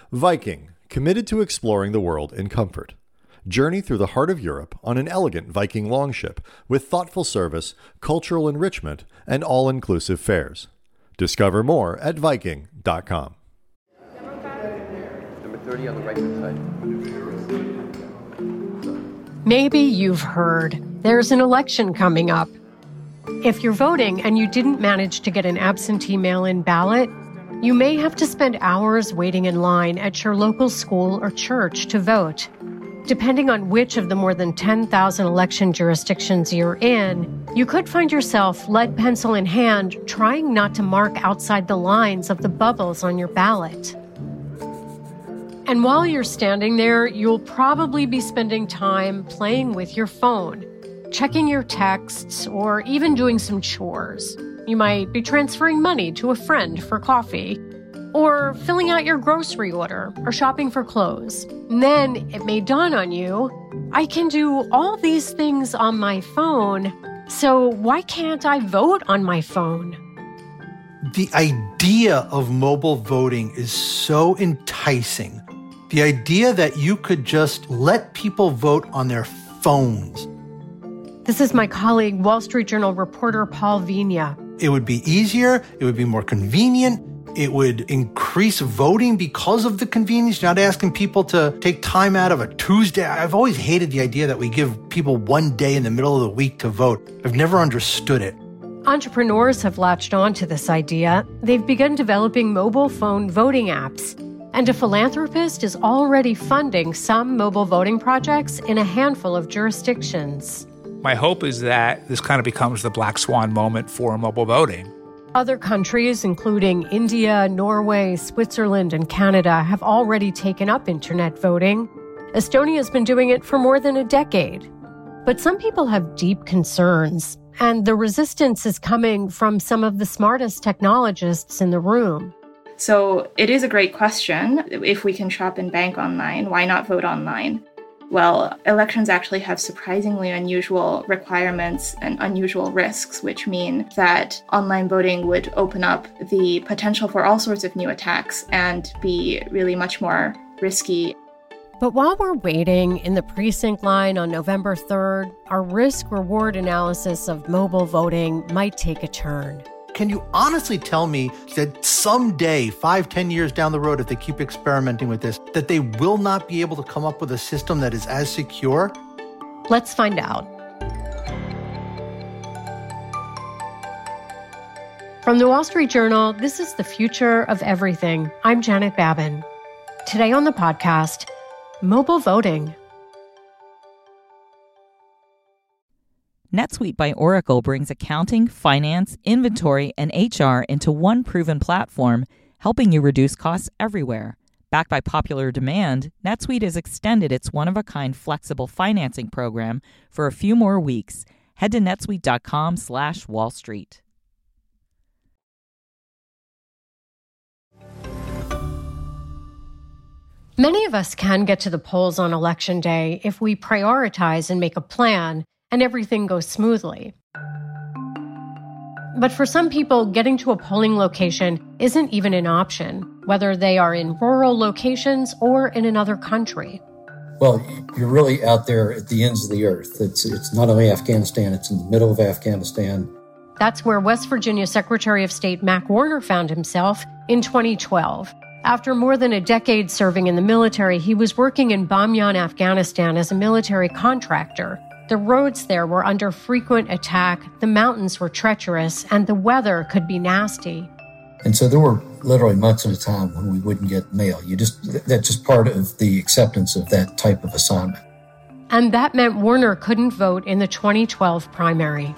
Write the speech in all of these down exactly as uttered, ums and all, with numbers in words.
Viking, committed to exploring the world in comfort. Journey through the heart of Europe on an elegant Viking longship with thoughtful service, cultural enrichment, and all-inclusive fares. Discover more at Viking dot com. Number thirty on the right side. Maybe you've heard there's an election coming up. If you're voting and you didn't manage to get an absentee mail-in ballot, you may have to spend hours waiting in line at your local school or church to vote. Depending on which of the more than ten thousand election jurisdictions you're in, you could find yourself, lead pencil in hand, trying not to mark outside the lines of the bubbles on your ballot. And while you're standing there, you'll probably be spending time playing with your phone, checking your texts, or even doing some chores. You might be transferring money to a friend for coffee, or filling out your grocery order, or shopping for clothes. And then it may dawn on you, I can do all these things on my phone, so why can't I vote on my phone? The idea of mobile voting is so enticing. The idea that you could just let people vote on their phones. This is my colleague, Wall Street Journal reporter Paul Vigna. It would be easier. It would be more convenient. It would increase voting because of the convenience. You're not asking people to take time out of a Tuesday. I've always hated the idea that we give people one day in the middle of the week to vote. I've never understood it. Entrepreneurs have latched on to this idea. They've begun developing mobile phone voting apps. And a philanthropist is already funding some mobile voting projects in a handful of jurisdictions. My hope is that this kind of becomes the black swan moment for mobile voting. Other countries, including India, Norway, Switzerland, and Canada, have already taken up internet voting. Estonia's been doing it for more than a decade. But some people have deep concerns, and the resistance is coming from some of the smartest technologists in the room. So it is a great question. If we can shop and bank online, why not vote online? Well, elections actually have surprisingly unusual requirements and unusual risks, which mean that online voting would open up the potential for all sorts of new attacks and be really much more risky. But while we're waiting in the precinct line on November third, our risk-reward analysis of mobile voting might take a turn. Can you honestly tell me that someday, five, ten years down the road, if they keep experimenting with this, that they will not be able to come up with a system that is as secure? Let's find out. From the Wall Street Journal, this is The Future of Everything. I'm Janet Babin. Today on the podcast, mobile voting. NetSuite by Oracle brings accounting, finance, inventory, and H R into one proven platform, helping you reduce costs everywhere. Backed by popular demand, NetSuite has extended its one-of-a-kind flexible financing program for a few more weeks. Head to netsuite.com slash Wall Street. Many of us can get to the polls on Election Day if we prioritize and make a plan, and everything goes smoothly. But for some people, getting to a polling location isn't even an option, whether they are in rural locations or in another country. Well, you're really out there at the ends of the earth. It's, it's not only Afghanistan, it's in the middle of Afghanistan. That's where West Virginia Secretary of State Mac Warner found himself in twenty twelve. After more than a decade serving in the military, he was working in Bamyan, Afghanistan as a military contractor. The roads there were under frequent attack, the mountains were treacherous, and the weather could be nasty. And so there were literally months at a time when we wouldn't get mail. You just that's just part of the acceptance of that type of assignment. And that meant Warner couldn't vote in the twenty twelve primary.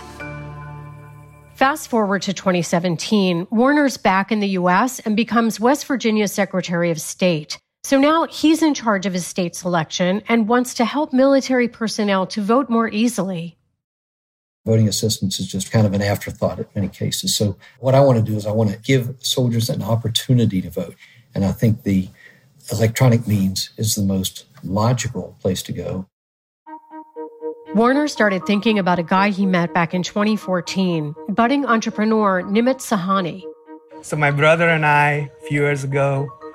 Fast forward to twenty seventeen, Warner's back in the U S and becomes West Virginia Secretary of State. So now he's in charge of his state's election and wants to help military personnel to vote more easily. Voting assistance is just kind of an afterthought in many cases. So what I want to do is I want to give soldiers an opportunity to vote. And I think the electronic means is the most logical place to go. Warner started thinking about a guy he met back in twenty fourteen, budding entrepreneur Nimit Sahani. So my brother and I, a few years ago,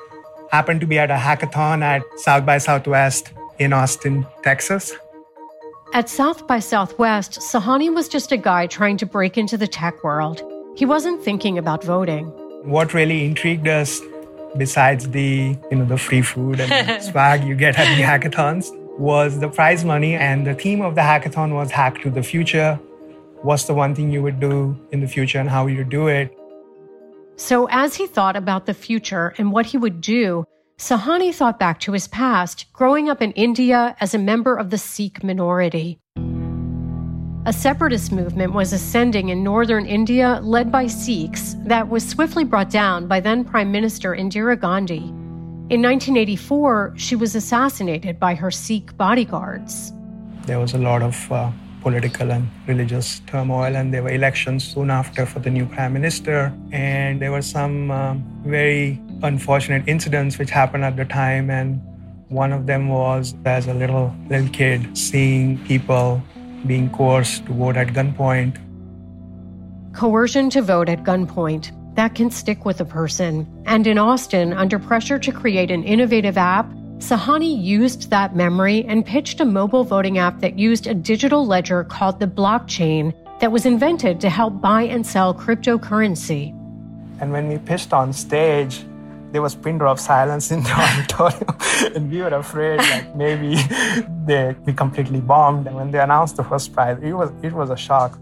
happened to be at a hackathon at South by Southwest in Austin, Texas. At South by Southwest, Sahani was just a guy trying to break into the tech world. He wasn't thinking about voting. What really intrigued us, besides the, you know, the free food and swag you get at the hackathons, was the prize money. And the theme of the hackathon was Hack to the Future. What's the one thing you would do in the future and how you do it? So as he thought about the future and what he would do, Sahani thought back to his past, growing up in India as a member of the Sikh minority. A separatist movement was ascending in northern India, led by Sikhs, that was swiftly brought down by then Prime Minister Indira Gandhi. In nineteen eighty-four, she was assassinated by her Sikh bodyguards. There was a lot of uh, political and religious turmoil, and there were elections soon after for the new Prime Minister. And there were some um, very unfortunate incidents which happened at the time, and one of them was as a little little kid seeing people being coerced to vote at gunpoint. Coercion to vote at gunpoint, that can stick with a person. And in Austin, under pressure to create an innovative app, Sahani used that memory and pitched a mobile voting app that used a digital ledger called the blockchain that was invented to help buy and sell cryptocurrency. And when we pitched on stage, there was pin drop silence in the auditorium, and we were afraid like maybe they be completely bombed. And when they announced the first prize, it was it was a shock.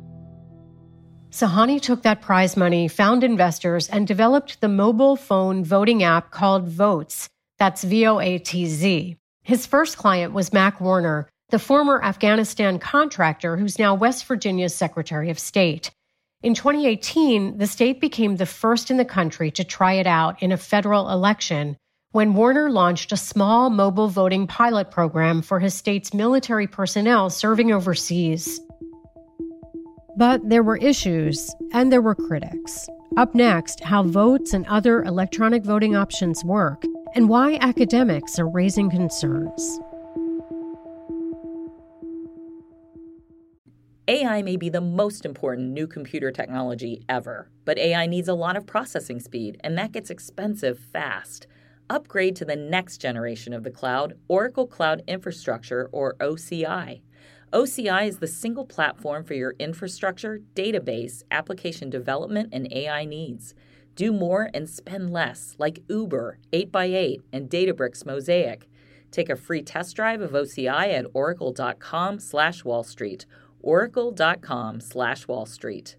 Sahani took that prize money, found investors, and developed the mobile phone voting app called Voatz. That's V O A T Z. His first client was Mac Warner, the former Afghanistan contractor who's now West Virginia's Secretary of State. In twenty eighteen, the state became the first in the country to try it out in a federal election when Warner launched a small mobile voting pilot program for his state's military personnel serving overseas. But there were issues, and there were critics. Up next, how Voatz and other electronic voting options work, and why academics are raising concerns. A I may be the most important new computer technology ever, but A I needs a lot of processing speed, and that gets expensive fast. Upgrade to the next generation of the cloud, Oracle Cloud Infrastructure, or O C I. O C I is the single platform for your infrastructure, database, application development, and A I needs. Do more and spend less, like Uber, eight by eight, and Databricks Mosaic. Take a free test drive of O C I at oracle.com slash Wall Street. oracle.com slash Wall Street.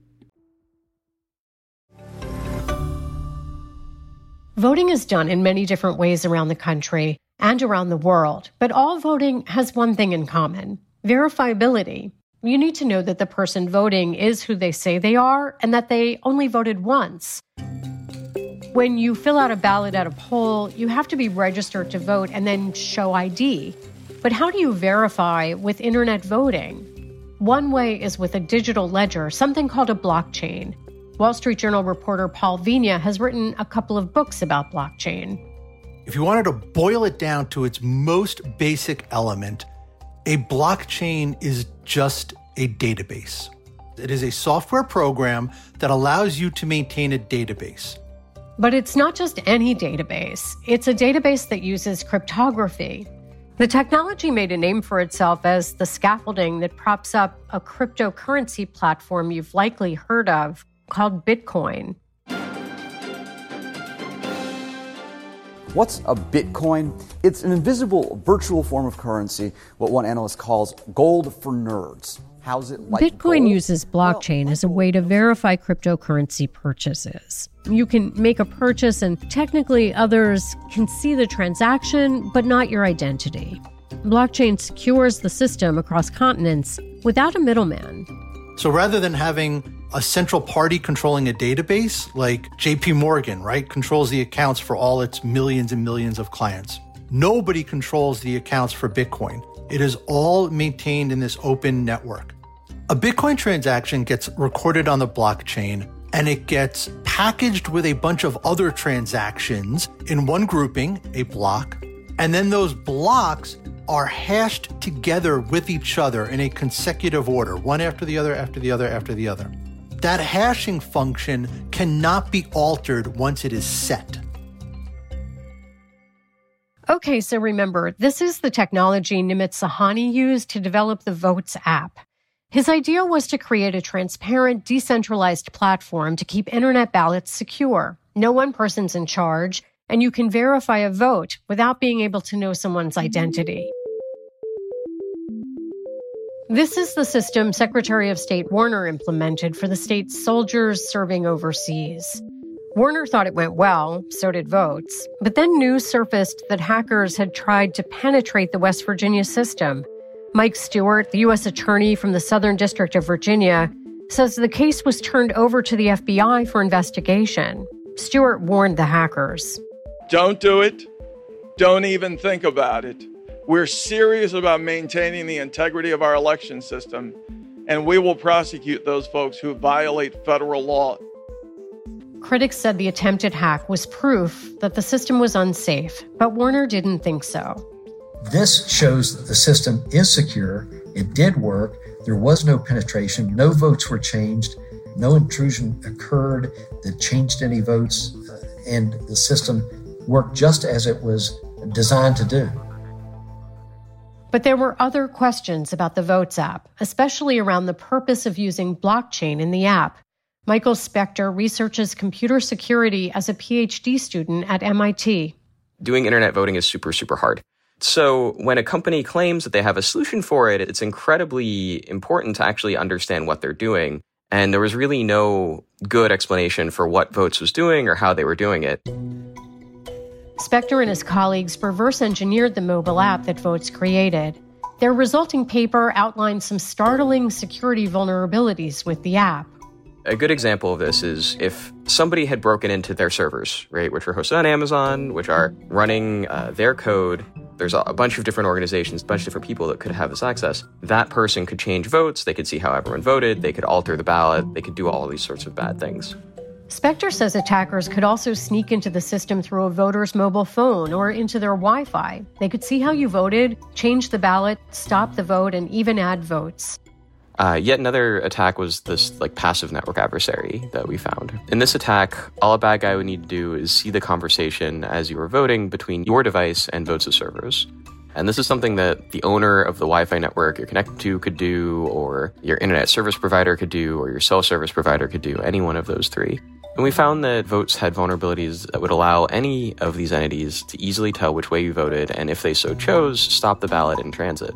Voting is done in many different ways around the country and around the world, but all voting has one thing in common: verifiability. You need to know that the person voting is who they say they are and that they only voted once. When you fill out a ballot at a poll, you have to be registered to vote and then show I D. But how do you verify with internet voting? One way is with a digital ledger, something called a blockchain. Wall Street Journal reporter Paul Vigna has written a couple of books about blockchain. If you wanted to boil it down to its most basic element, a blockchain is just a database. It is a software program that allows you to maintain a database. But it's not just any database. It's a database that uses cryptography. The technology made a name for itself as the scaffolding that props up a cryptocurrency platform you've likely heard of called Bitcoin. What's a Bitcoin? It's an invisible virtual form of currency, what one analyst calls gold for nerds. How's it like Bitcoin gold? uses blockchain well, as a way to verify cryptocurrency purchases. You can make a purchase and technically others can see the transaction, but not your identity. Blockchain secures the system across continents without a middleman. So rather than having a central party controlling a database, like J P Morgan, right, controls the accounts for all its millions and millions of clients, nobody controls the accounts for Bitcoin. It is all maintained in this open network. A Bitcoin transaction gets recorded on the blockchain, and it gets packaged with a bunch of other transactions in one grouping, a block, and then those blocks are hashed together with each other in a consecutive order, one after the other, after the other, after the other. That hashing function cannot be altered once it is set. Okay, so remember, this is the technology Nimit Sahani used to develop the Votes app. His idea was to create a transparent, decentralized platform to keep internet ballots secure. No one person's in charge, and you can verify a vote without being able to know someone's identity. This is the system Secretary of State Warner implemented for the state's soldiers serving overseas. Warner thought it went well, so did Votes. But then news surfaced that hackers had tried to penetrate the West Virginia system. Mike Stewart, the U S attorney from the Southern District of Virginia, says the case was turned over to the F B I for investigation. Stewart warned the hackers. Don't do it. Don't even think about it. We're serious about maintaining the integrity of our election system, and we will prosecute those folks who violate federal law. Critics said the attempted hack was proof that the system was unsafe, but Warner didn't think so. This shows that the system is secure. It did work. There was no penetration. No votes were changed. No intrusion occurred that changed any votes. And the system worked just as it was designed to do. But there were other questions about the Votes app, especially around the purpose of using blockchain in the app. Michael Spector researches computer security as a P H D student at M I T. Doing internet voting is super, super hard. So when a company claims that they have a solution for it, it's incredibly important to actually understand what they're doing. And there was really no good explanation for what Votes was doing or how they were doing it. Spector and his colleagues reverse engineered the mobile app that Votes created. Their resulting paper outlined some startling security vulnerabilities with the app. A good example of this is if somebody had broken into their servers, right, which are hosted on Amazon, which are running uh, their code. There's a bunch of different organizations, a bunch of different people that could have this access. That person could change votes. They could see how everyone voted. They could alter the ballot. They could do all of these sorts of bad things. Spector says attackers could also sneak into the system through a voter's mobile phone or into their Wi-Fi. They could see how you voted, change the ballot, stop the vote, and even add votes. Uh, yet another attack was this like passive network adversary that we found. In this attack, all a bad guy would need to do is see the conversation as you were voting between your device and Votes' servers. And this is something that the owner of the Wi-Fi network you're connected to could do, or your internet service provider could do, or your cell service provider could do, any one of those three. And we found that Votes had vulnerabilities that would allow any of these entities to easily tell which way you voted, and if they so chose, stop the ballot in transit.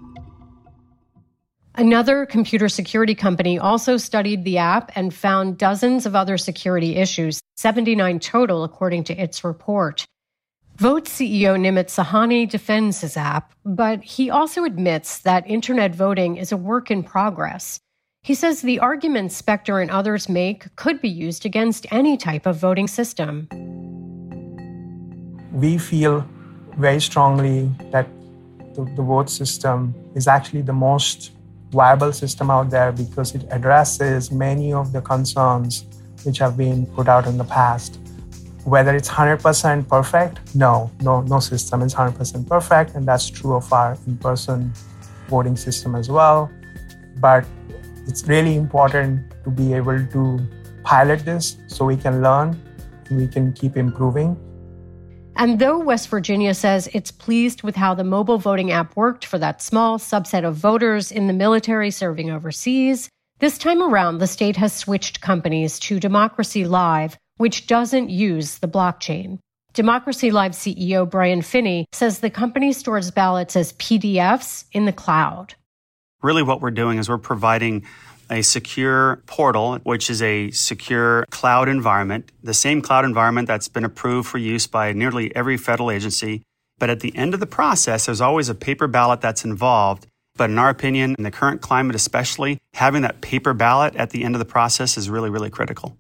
Another computer security company also studied the app and found dozens of other security issues, seventy-nine total, according to its report. Votes C E O Nimit Sahani defends his app, but he also admits that internet voting is a work in progress. He says the arguments Spector and others make could be used against any type of voting system. We feel very strongly that the, the vote system is actually the most viable system out there because it addresses many of the concerns which have been put out in the past. Whether it's one hundred percent perfect, no, no, no system is one hundred percent perfect, and that's true of our in-person voting system as well. But it's really important to be able to pilot this so we can learn and we can keep improving. And though West Virginia says it's pleased with how the mobile voting app worked for that small subset of voters in the military serving overseas, this time around the state has switched companies to Democracy Live, which doesn't use the blockchain. Democracy Live C E O Brian Finney says the company stores ballots as P D Fs in the cloud. Really what we're doing is we're providing a secure portal, which is a secure cloud environment, the same cloud environment that's been approved for use by nearly every federal agency. But at the end of the process, there's always a paper ballot that's involved. But in our opinion, in the current climate especially, having that paper ballot at the end of the process is really, really critical.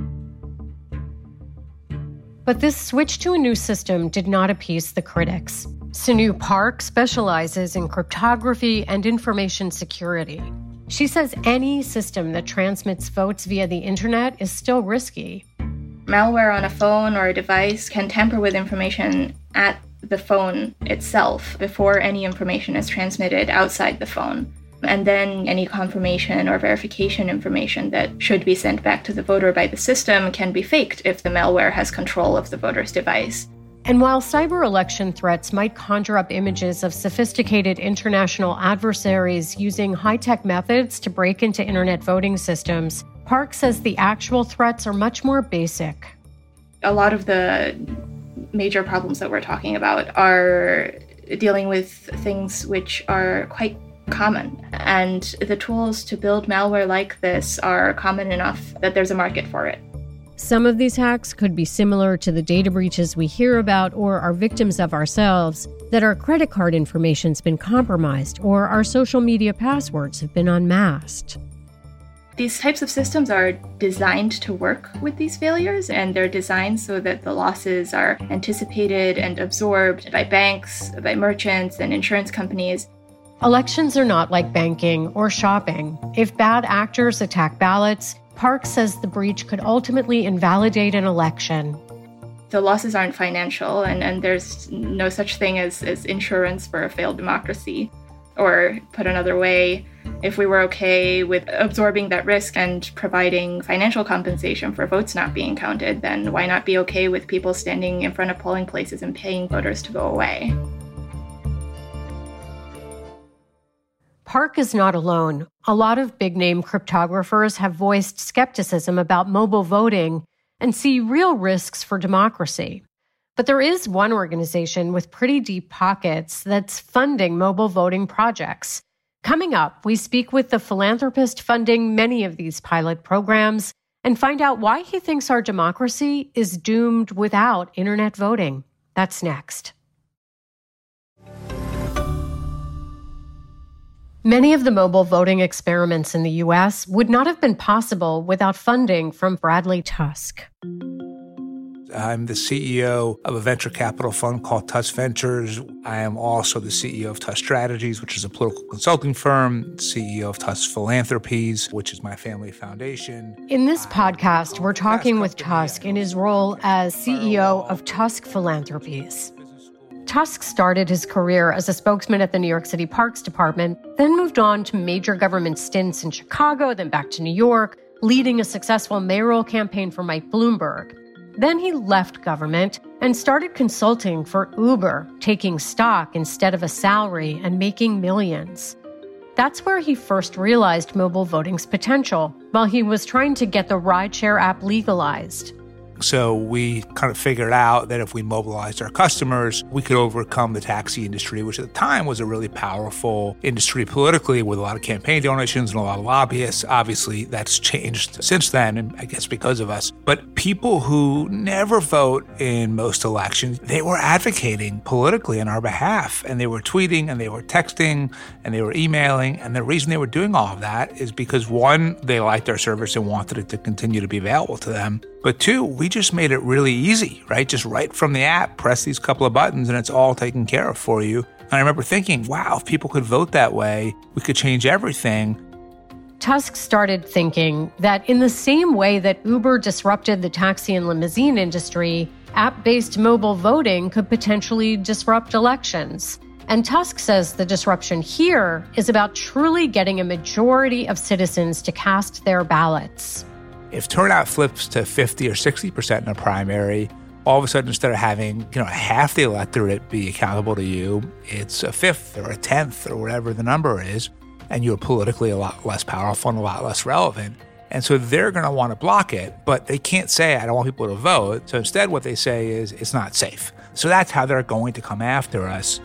But this switch to a new system did not appease the critics. Sanu Park specializes in cryptography and information security. She says any system that transmits votes via the internet is still risky. Malware on a phone or a device can tamper with information at the phone itself before any information is transmitted outside the phone. And then any confirmation or verification information that should be sent back to the voter by the system can be faked if the malware has control of the voter's device. And while cyber election threats might conjure up images of sophisticated international adversaries using high-tech methods to break into internet voting systems, Park says the actual threats are much more basic. A lot of the major problems that we're talking about are dealing with things which are quite common. And the tools to build malware like this are common enough that there's a market for it. Some of these hacks could be similar to the data breaches we hear about or are victims of ourselves, that our credit card information's been compromised or our social media passwords have been unmasked. These types of systems are designed to work with these failures, and they're designed so that the losses are anticipated and absorbed by banks, by merchants, and insurance companies. Elections are not like banking or shopping. If bad actors attack ballots, Park says the breach could ultimately invalidate an election. The losses aren't financial, and, and there's no such thing as, as insurance for a failed democracy. Or, put another way, if we were okay with absorbing that risk and providing financial compensation for votes not being counted, then why not be okay with people standing in front of polling places and paying voters to go away? Park is not alone. A lot of big-name cryptographers have voiced skepticism about mobile voting and see real risks for democracy. But there is one organization with pretty deep pockets that's funding mobile voting projects. Coming up, we speak with the philanthropist funding many of these pilot programs and find out why he thinks our democracy is doomed without internet voting. That's next. Many of the mobile voting experiments in the U S would not have been possible without funding from Bradley Tusk. I'm the C E O of a venture capital fund called Tusk Ventures. I am also the C E O of Tusk Strategies, which is a political consulting firm, C E O of Tusk Philanthropies, which is my family foundation. In this podcast, we're talking with Tusk in his role as C E O of Tusk Philanthropies. Tusk started his career as a spokesman at the New York City Parks Department, then moved on to major government stints in Chicago, then back to New York, leading a successful mayoral campaign for Mike Bloomberg. Then he left government and started consulting for Uber, taking stock instead of a salary and making millions. That's where he first realized mobile voting's potential, while he was trying to get the rideshare app legalized. So we kind of figured out that if we mobilized our customers, we could overcome the taxi industry, which at the time was a really powerful industry politically with a lot of campaign donations and a lot of lobbyists. Obviously, that's changed since then, and I guess because of us. But people who never vote in most elections, they were advocating politically on our behalf, and they were tweeting and they were texting and they were emailing. And the reason they were doing all of that is because, one, they liked our service and wanted it to continue to be available to them. But two, we just made it really easy, right? Just right from the app, press these couple of buttons and it's all taken care of for you. And I remember thinking, wow, if people could vote that way, we could change everything. Tusk started thinking that in the same way that Uber disrupted the taxi and limousine industry, app-based mobile voting could potentially disrupt elections. And Tusk says the disruption here is about truly getting a majority of citizens to cast their ballots. If turnout flips to fifty or sixty percent in a primary, all of a sudden, instead of having, you know, half the electorate be accountable to you, it's a fifth or a tenth or whatever the number is, and you're politically a lot less powerful and a lot less relevant. And so they're going to want to block it, but they can't say, I don't want people to vote. So instead, what they say is, it's not safe. So that's how they're going to come after us.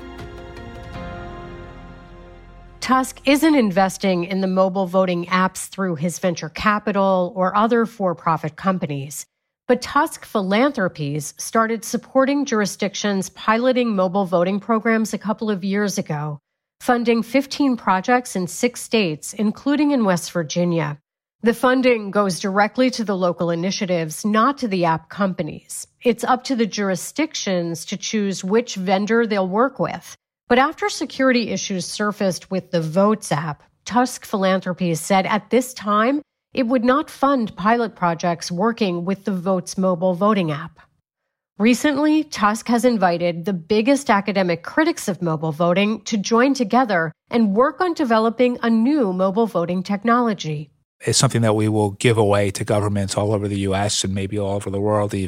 Tusk isn't investing in the mobile voting apps through his venture capital or other for-profit companies, but Tusk Philanthropies started supporting jurisdictions piloting mobile voting programs a couple of years ago, funding fifteen projects in six states, including in West Virginia. The funding goes directly to the local initiatives, not to the app companies. It's up to the jurisdictions to choose which vendor they'll work with. But after security issues surfaced with the Votes app, Tusk Philanthropies said at this time it would not fund pilot projects working with the Votes mobile voting app. Recently, Tusk has invited the biggest academic critics of mobile voting to join together and work on developing a new mobile voting technology. It's something that we will give away to governments all over the U S and maybe all over the world even.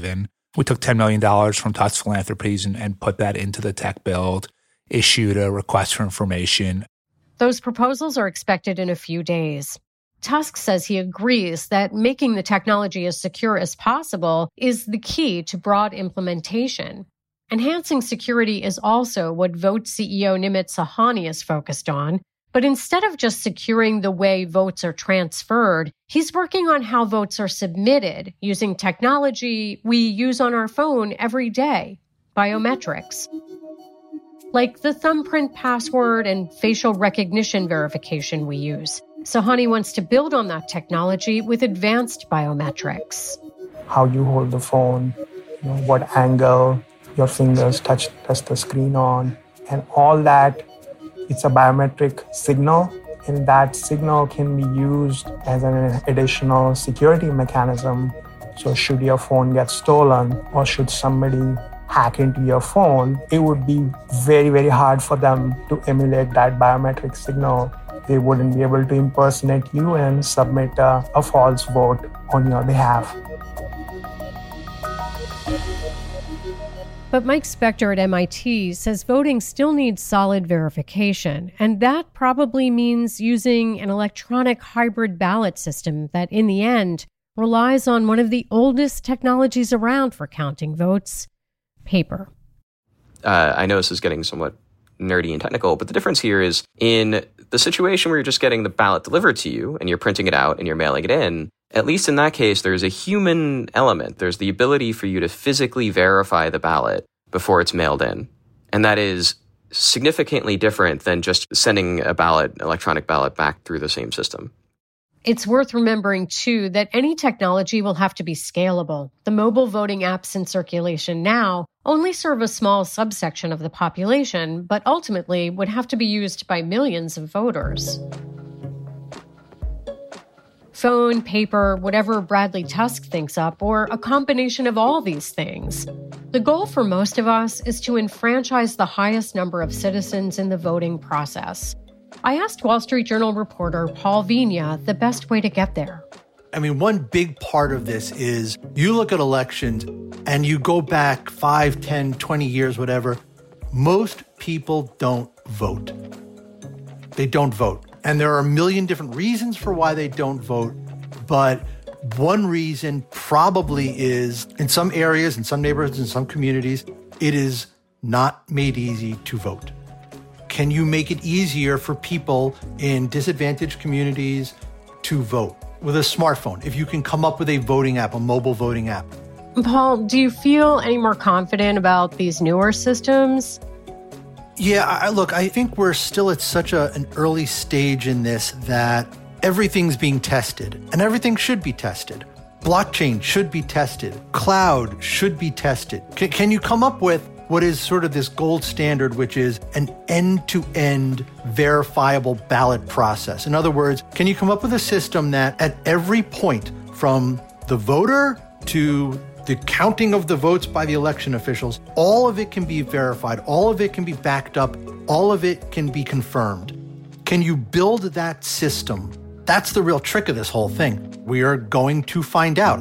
We took ten million dollars from Tusk Philanthropies and, and put that into the tech build, issued a request for information. Those proposals are expected in a few days. Tusk says he agrees that making the technology as secure as possible is the key to broad implementation. Enhancing security is also what Vote C E O Nimit Sahani is focused on. But instead of just securing the way votes are transferred, he's working on how votes are submitted using technology we use on our phone every day, biometrics. Like the thumbprint password and facial recognition verification we use. Sahani wants to build on that technology with advanced biometrics. How you hold the phone, you know, what angle your fingers touch, touch the screen on, and all that. It's a biometric signal, and that signal can be used as an additional security mechanism. So should your phone get stolen or should somebody hack into your phone, it would be very, very hard for them to emulate that biometric signal. They wouldn't be able to impersonate you and submit a, a false vote on your behalf. But Mike Spector at M I T says voting still needs solid verification, and that probably means using an electronic hybrid ballot system that, in the end, relies on one of the oldest technologies around for counting votes, paper. Uh, I know this is getting somewhat nerdy and technical, but the difference here is in the situation where you're just getting the ballot delivered to you and you're printing it out and you're mailing it in, at least in that case, there's a human element. There's the ability for you to physically verify the ballot before it's mailed in. And that is significantly different than just sending a ballot, electronic ballot, back through the same system. It's worth remembering, too, that any technology will have to be scalable. The mobile voting apps in circulation now only serve a small subsection of the population, but ultimately would have to be used by millions of voters. Phone, paper, whatever Bradley Tusk thinks up, or a combination of all these things. The goal for most of us is to enfranchise the highest number of citizens in the voting process. I asked Wall Street Journal reporter Paul Vigna the best way to get there. I mean, one big part of this is you look at elections and you go back five, ten, twenty years, whatever. Most people don't vote. They don't vote. And there are a million different reasons for why they don't vote. But one reason probably is in some areas, in some neighborhoods, in some communities, it is not made easy to vote. Can you make it easier for people in disadvantaged communities to vote with a smartphone? If you can come up with a voting app, a mobile voting app. Paul, do you feel any more confident about these newer systems? Yeah, I, look, I think we're still at such a, an early stage in this that everything's being tested, and everything should be tested. Blockchain should be tested. Cloud should be tested. C- can you come up with what is sort of this gold standard, which is an end-to-end verifiable ballot process? In other words, can you come up with a system that at every point from the voter to the counting of the votes by the election officials, all of it can be verified, all of it can be backed up, all of it can be confirmed. Can you build that system? That's the real trick of this whole thing. We are going to find out.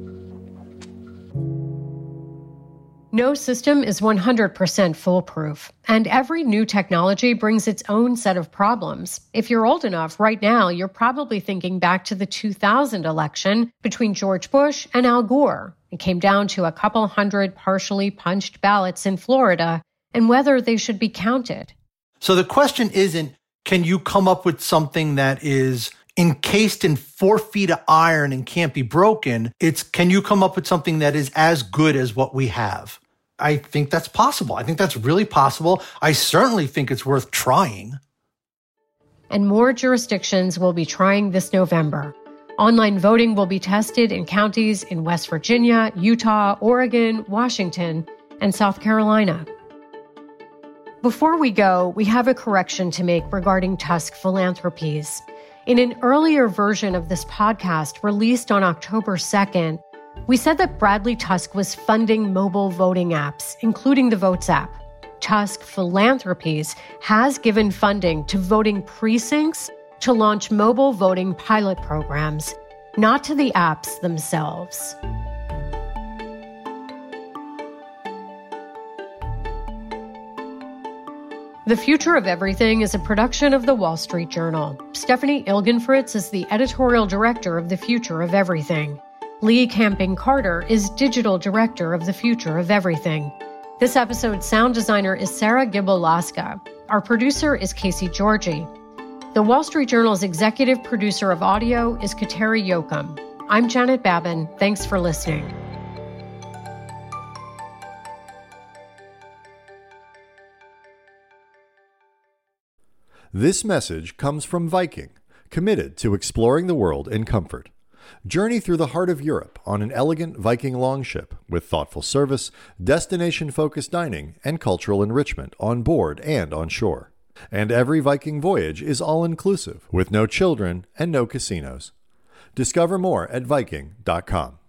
No system is one hundred percent foolproof, and every new technology brings its own set of problems. If you're old enough, right now, you're probably thinking back to the two thousand election between George Bush and Al Gore. It came down to a couple hundred partially punched ballots in Florida and whether they should be counted. So the question isn't, can you come up with something that is encased in four feet of iron and can't be broken? It's, can you come up with something that is as good as what we have? I think that's possible. I think that's really possible. I certainly think it's worth trying. And more jurisdictions will be trying this November. Online voting will be tested in counties in West Virginia, Utah, Oregon, Washington, and South Carolina. Before we go, we have a correction to make regarding Tusk Philanthropies. In an earlier version of this podcast released on October second, we said that Bradley Tusk was funding mobile voting apps, including the Votes app. Tusk Philanthropies has given funding to voting precincts to launch mobile voting pilot programs, not to the apps themselves. The Future of Everything is a production of The Wall Street Journal. Stephanie Ilgenfritz is the editorial director of The Future of Everything. Lee Camping Carter is digital director of The Future of Everything. This episode's sound designer is Sarah Gibolaska. Our producer is Casey Georgie. The Wall Street Journal's executive producer of audio is Kateri Yoakum. I'm Janet Babin. Thanks for listening. This message comes from Viking, committed to exploring the world in comfort. Journey through the heart of Europe on an elegant Viking longship with thoughtful service, destination-focused dining, and cultural enrichment on board and on shore. And every Viking voyage is all-inclusive, with no children and no casinos. Discover more at Viking dot com.